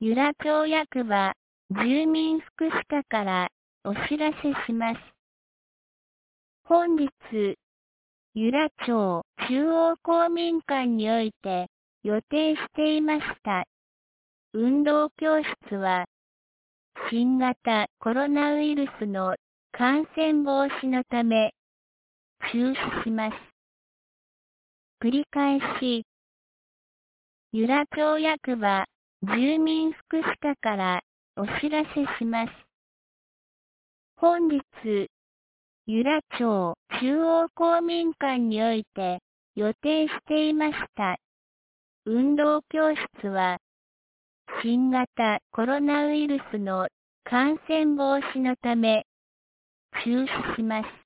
由良町役場、住民福祉課からお知らせします。本日、由良町中央公民館において予定していました運動教室は、新型コロナウイルスの感染防止のため、中止します。繰り返し、由良町役場、住民福祉課からお知らせします。本日、由良町中央公民館において予定していました運動教室は、新型コロナウイルスの感染防止のため、中止します。